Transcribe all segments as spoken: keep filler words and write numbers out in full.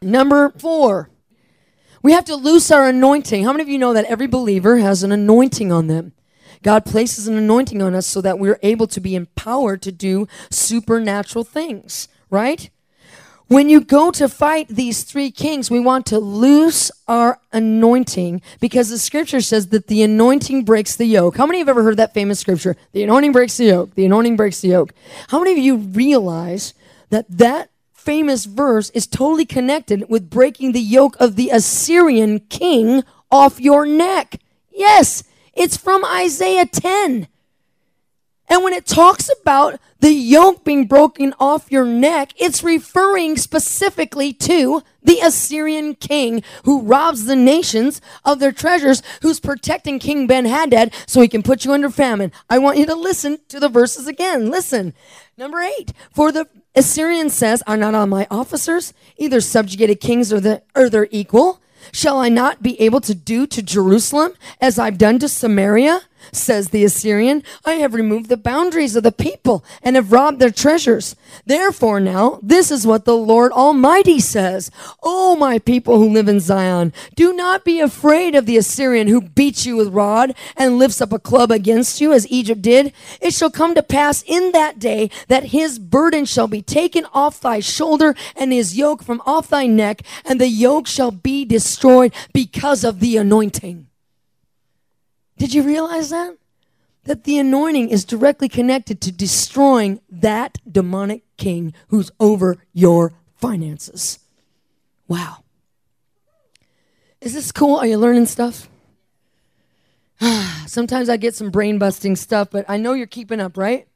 Number four, we have to loose our anointing. How many of you know that every believer has an anointing on them? God places an anointing on us so that we're able to be empowered to do supernatural things, right? When you go to fight these three kings, we want to loose our anointing because the scripture says that the anointing breaks the yoke. How many have ever heard that famous scripture? The anointing breaks the yoke. The anointing breaks the yoke. How many of you realize that that famous verse is totally connected with breaking the yoke of the Assyrian king off your neck? Yes, it's from Isaiah ten. And when it talks about the yoke being broken off your neck, it's referring specifically to the Assyrian king who robs the nations of their treasures, who's protecting King Ben-Hadad so he can put you under famine. I want you to listen to the verses again. Listen. Number eight, for the Assyrian says, are not all my officers either subjugated kings or, the, or their equal? Shall I not be able to do to Jerusalem as I've done to Samaria? Says the Assyrian, I have removed the boundaries of the people and have robbed their treasures. Therefore now, this is what the Lord Almighty says. O my people who live in Zion, do not be afraid of the Assyrian who beats you with rod and lifts up a club against you as Egypt did. It shall come to pass in that day that his burden shall be taken off thy shoulder and his yoke from off thy neck, and the yoke shall be destroyed because of the anointing. Did you realize that? That the anointing is directly connected to destroying that demonic king who's over your finances. Wow. Is this cool? Are you learning stuff? Sometimes I get some brain busting stuff, but I know you're keeping up, right?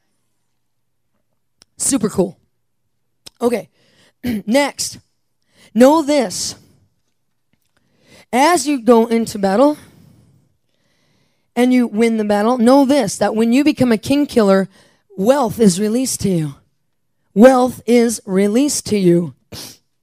Super cool. Okay. Next. Know this. As you go into battle, and you win the battle, know this, that when you become a king killer, wealth is released to you. Wealth is released to you. Do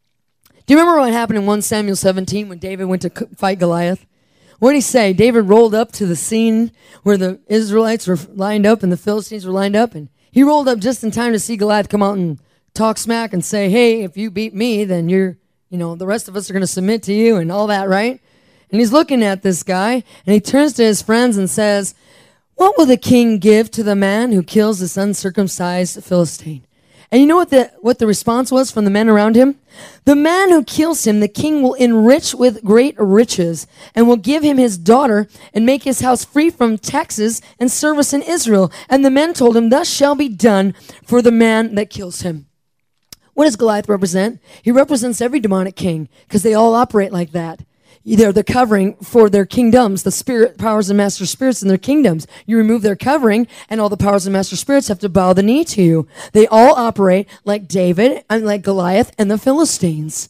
you remember what happened in First Samuel seventeen when David went to fight Goliath? What did he say? David rolled up to the scene where the Israelites were lined up and the Philistines were lined up, and he rolled up just in time to see Goliath come out and talk smack and say, hey, if you beat me, then you're, you know, the rest of us are going to submit to you and all that, right? And he's looking at this guy, and he turns to his friends and says, what will the king give to the man who kills this uncircumcised Philistine? And you know what the, what the response was from the men around him? The man who kills him, the king will enrich with great riches and will give him his daughter and make his house free from taxes and service in Israel. And the men told him, thus shall be done for the man that kills him. What does Goliath represent? He represents every demonic king because they all operate like that. They're the covering for their kingdoms, the spirit powers and master spirits in their kingdoms. You remove their covering, and all the powers and master spirits have to bow the knee to you. They all operate like David and like Goliath and the Philistines.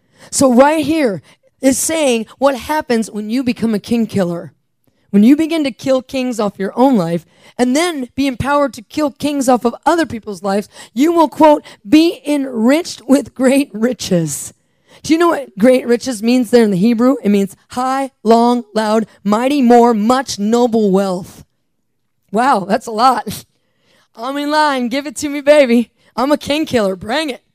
So right here is saying what happens when you become a king killer. When you begin to kill kings off your own life and then be empowered to kill kings off of other people's lives, you will, quote, be enriched with great riches. Do you know what great riches means there in the Hebrew? It means high, long, loud, mighty, more, much, noble wealth. Wow, that's a lot. I'm in line. Give it to me, baby. I'm a king killer. Bring it.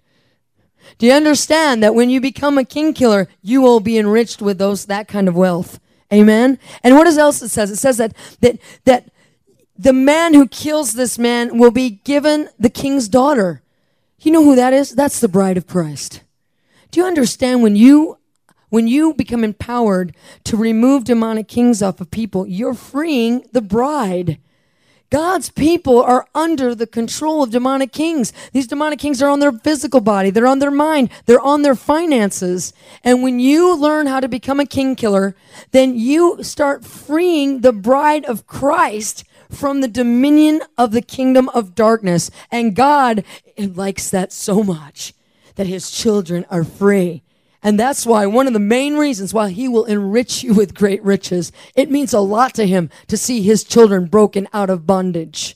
Do you understand that when you become a king killer, you will be enriched with those that kind of wealth? Amen? And what else it says? It says that that that the man who kills this man will be given the king's daughter. You know who that is? That's the bride of Christ. Do you understand when you when you become empowered to remove demonic kings off of people, you're freeing the bride. God's people are under the control of demonic kings. These demonic kings are on their physical body. They're on their mind. They're on their finances. And when you learn how to become a king killer, then you start freeing the bride of Christ from the dominion of the kingdom of darkness. And God likes that so much, that his children are free. And that's why one of the main reasons why he will enrich you with great riches. It means a lot to him to see his children broken out of bondage.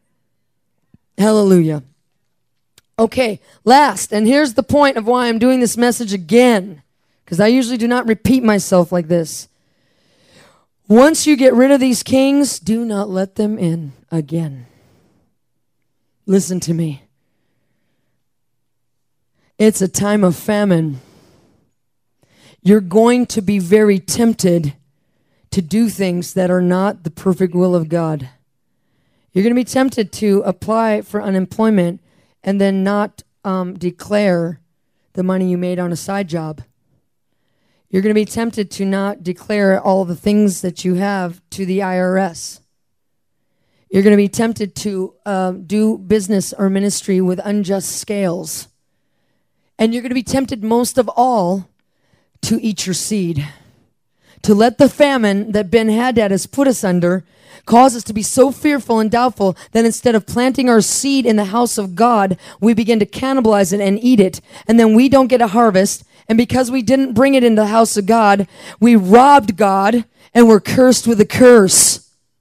Hallelujah. Okay, last, and here's the point of why I'm doing this message again, because I usually do not repeat myself like this. Once you get rid of these kings, do not let them in again. Listen to me. It's a time of famine. you're going to be very tempted to do things that are not the perfect will of God. You're going to be tempted to apply for unemployment and then not um, declare the money you made on a side job. You're going to be tempted to not declare all the things that you have to the I R S. You're going to be tempted to uh, do business or ministry with unjust scales. And you're going to be tempted most of all to eat your seed. To let the famine that Ben-Hadad has put us under cause us to be so fearful and doubtful that instead of planting our seed in the house of God, we begin to cannibalize it and eat it. And then we don't get a harvest. And because we didn't bring it into the house of God, we robbed God and we're cursed with a curse.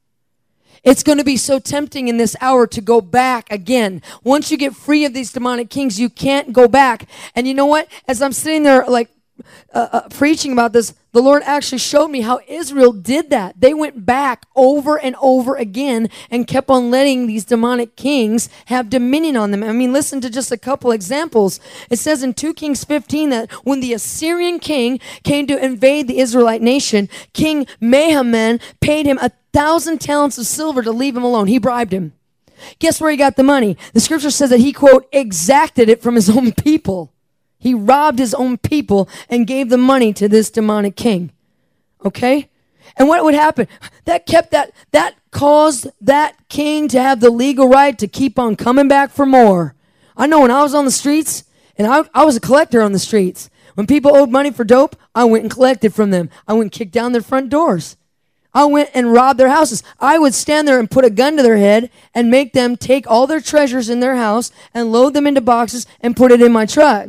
It's going to be so tempting in this hour to go back again. Once you get free of these demonic kings, you can't go back. And you know what? As I'm sitting there like uh, uh, preaching about this, the Lord actually showed me how Israel did that. They went back over and over again and kept on letting these demonic kings have dominion on them. I mean, listen to just a couple examples. It says in two Kings fifteen that when the Assyrian king came to invade the Israelite nation, King Mehaman paid him a thousand talents of silver to leave him alone. He bribed him. Guess where he got the money? The scripture says that he, quote, exacted it from his own people. He robbed his own people and gave the money to this demonic king. Okay? And what would happen? That kept that, that caused that king to have the legal right to keep on coming back for more. I know when I was on the streets, and I, I was a collector on the streets. When people owed money for dope, I went and collected from them. I went and kicked down their front doors. I went and robbed their houses. I would stand there and put a gun to their head and make them take all their treasures in their house and load them into boxes and put it in my truck.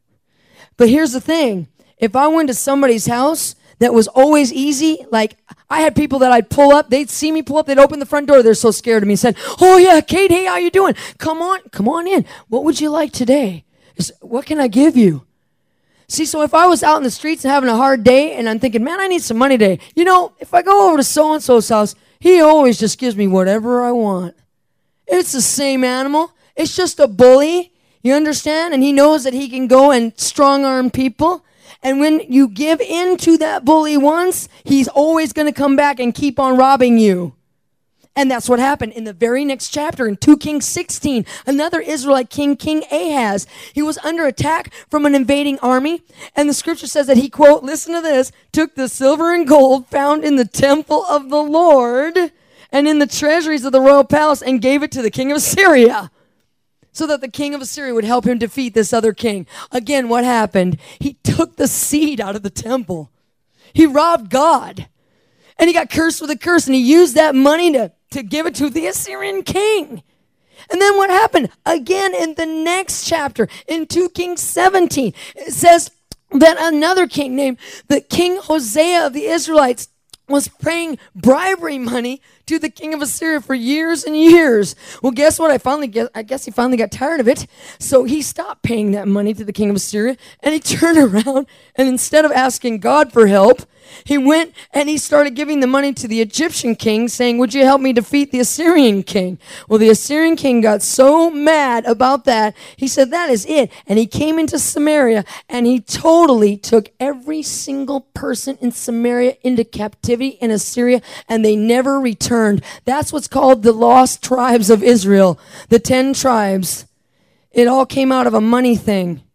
But here's the thing. If I went to somebody's house that was always easy, like I had people that I'd pull up, they'd see me pull up, they'd open the front door, they're so scared of me, said, oh yeah, Kate, hey, how you doing? Come on, come on in. What would you like today? What can I give you? See, so if I was out in the streets and having a hard day and I'm thinking, man, I need some money today. You know, if I go over to so-and-so's house, he always just gives me whatever I want. It's the same animal. It's just a bully. You understand? And he knows that he can go and strong-arm people. And when you give in to that bully once, he's always going to come back and keep on robbing you. And that's what happened in the very next chapter in two Kings sixteen. Another Israelite king, King Ahaz, he was under attack from an invading army. And the scripture says that he, quote, listen to this, took the silver and gold found in the temple of the Lord and in the treasuries of the royal palace and gave it to the king of Syria, so that the king of Assyria would help him defeat this other king. Again, what happened? He took the seed out of the temple. He robbed God. And he got cursed with a curse, and he used that money to, to give it to the Assyrian king. And then what happened? Again, in the next chapter, in two Kings seventeen, it says that another king named the King Hosea of the Israelites was paying bribery money to the king of Assyria for years and years. Well, guess what? I finally get, I guess he finally got tired of it. So he stopped paying that money to the king of Assyria, and he turned around, and instead of asking God for help, he went and he started giving the money to the Egyptian king, saying, would you help me defeat the Assyrian king? Well, the Assyrian king got so mad about that, he said, that is it. And he came into Samaria, and he totally took every single person in Samaria into captivity in Assyria, and they never returned. That's what's called the lost tribes of Israel, the ten tribes. It all came out of a money thing,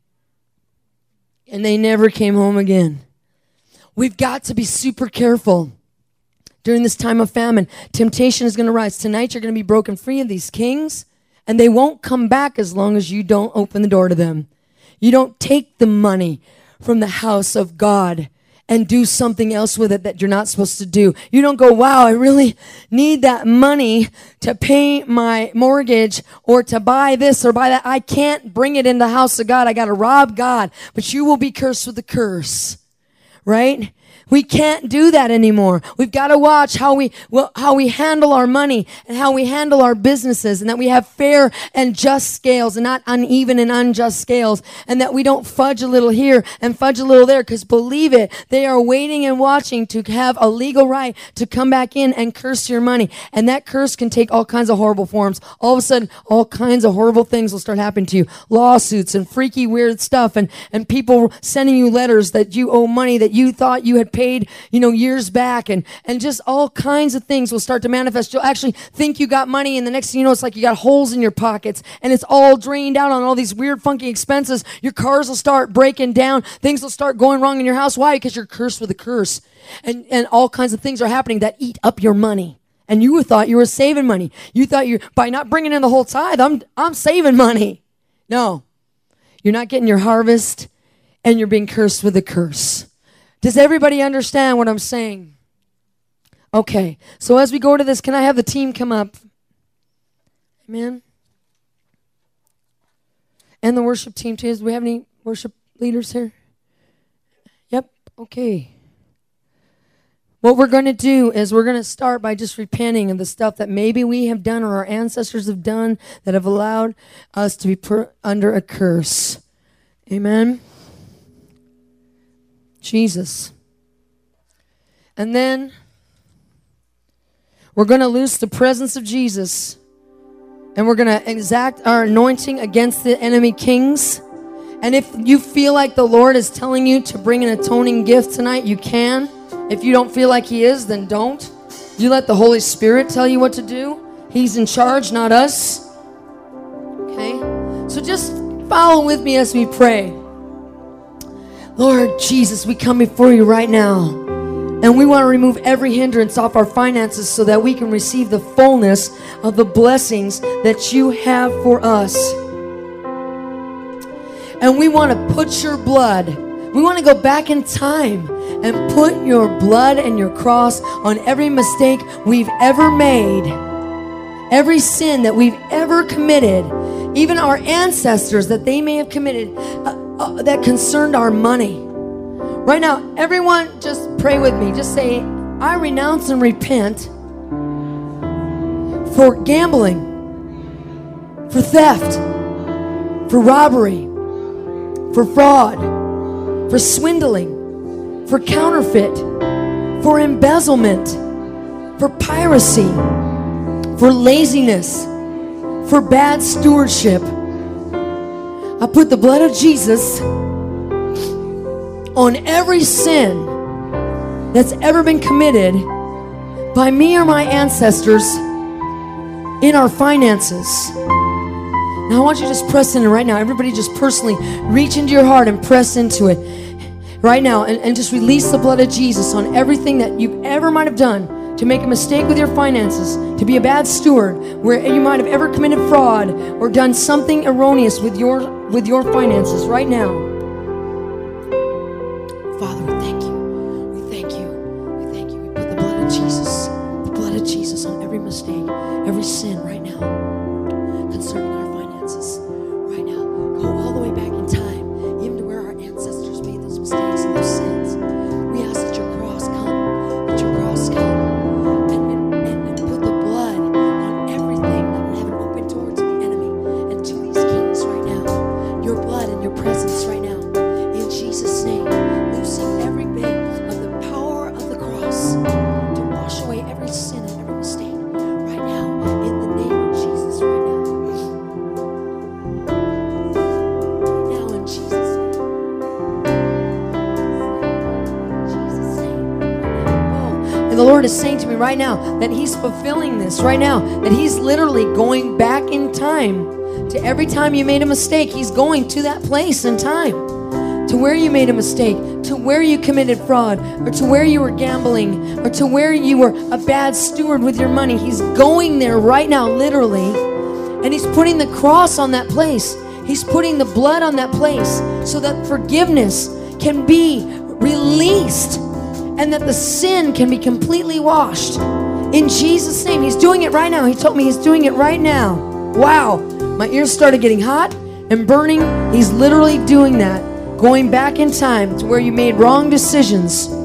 and they never came home again. We've got to be super careful during this time of famine. Temptation is going to rise. Tonight you're going to be broken free of these kings, and they won't come back as long as you don't open the door to them. You don't take the money from the house of God and do something else with it that you're not supposed to do. You don't go, wow, I really need that money to pay my mortgage or to buy this or buy that. I can't bring it in the house of God. I got to rob God. But you will be cursed with the curse. Right? We can't do that anymore. We've got to watch how we well, how we handle our money and how we handle our businesses, and that we have fair and just scales and not uneven and unjust scales, and that we don't fudge a little here and fudge a little there, because believe it, they are waiting and watching to have a legal right to come back in and curse your money. And that curse can take all kinds of horrible forms. All of a sudden, all kinds of horrible things will start happening to you. Lawsuits and freaky weird stuff, and, and people sending you letters that you owe money that you thought you had paid, you know, years back, and, and just all kinds of things will start to manifest. You'll actually think you got money, and the next thing you know, it's like you got holes in your pockets, and it's all drained out on all these weird, funky expenses. Your cars will start breaking down. Things will start going wrong in your house. Why? Because you're cursed with a curse. And, and all kinds of things are happening that eat up your money. And you thought you were saving money. You thought you, by not bringing in the whole tithe, I'm, I'm saving money. No, you're not getting your harvest, and you're being cursed with a curse. Does everybody understand what I'm saying? Okay, so as we go to this, can I have the team come up? Amen. And the worship team too. Do we have any worship leaders here? Yep, okay. What we're going to do is we're going to start by just repenting of the stuff that maybe we have done or our ancestors have done that have allowed us to be per- under a curse. Amen. Jesus. And then we're going to loose the presence of Jesus, and we're going to exact our anointing against the enemy kings. And if you feel like the Lord is telling you to bring an atoning gift tonight, you can. If you don't feel like he is, then don't. You let the Holy Spirit tell you what to do. He's in charge, not us. Okay? So just follow with me as we pray. Lord Jesus, we come before you right now, and we want to remove every hindrance off our finances so that we can receive the fullness of the blessings that you have for us. And we want to put your blood, we want to go back in time and put your blood and your cross on every mistake we've ever made, every sin that we've ever committed, even our ancestors that they may have committed uh, uh, that concerned our money. Right now, everyone just pray with me. Just say, I renounce and repent for gambling, for theft, for robbery, for fraud, for swindling, for counterfeit, for embezzlement, for piracy, for laziness, for bad stewardship. I put the blood of Jesus on every sin that's ever been committed by me or my ancestors in our finances. Now I want you to just press in right now. Everybody just personally reach into your heart and press into it right now, and, and just release the blood of Jesus on everything that you ever might have done to make a mistake with your finances, to be a bad steward, where you might have ever committed fraud or done something erroneous with your with your finances right now. Father, we thank you. We thank you. We thank you. We put the blood of Jesus, the blood of Jesus on every mistake, every sin right now concerning our finances. Right now, go all the way back in time, even to where our ancestors made those mistakes and those sins. We ask that your cross come, that your cross come, and, and, and, and put the blood on everything that would have an open door to the enemy and to these kings right now. Your blood and your presence right now. In Jesus' name, loosing every bit of the power of the cross to wash away every sin and every mistake right now. In the name of Jesus, right now. Right now, in Jesus' name. Jesus' name. Oh, and the Lord is saying to me right now that He's fulfilling this right now, that He's literally going back in time to every time you made a mistake. He's going to that place in time, to where you made a mistake, to where you committed fraud, or to where you were gambling, or to where you were a bad steward with your money. He's going there right now, literally, and He's putting the cross on that place. He's putting the blood on that place so that forgiveness can be released and that the sin can be completely washed. In Jesus' name, He's doing it right now. He told me He's doing it right now. Wow. My ears started getting hot and burning. He's literally doing that. Going back in time to where you made wrong decisions.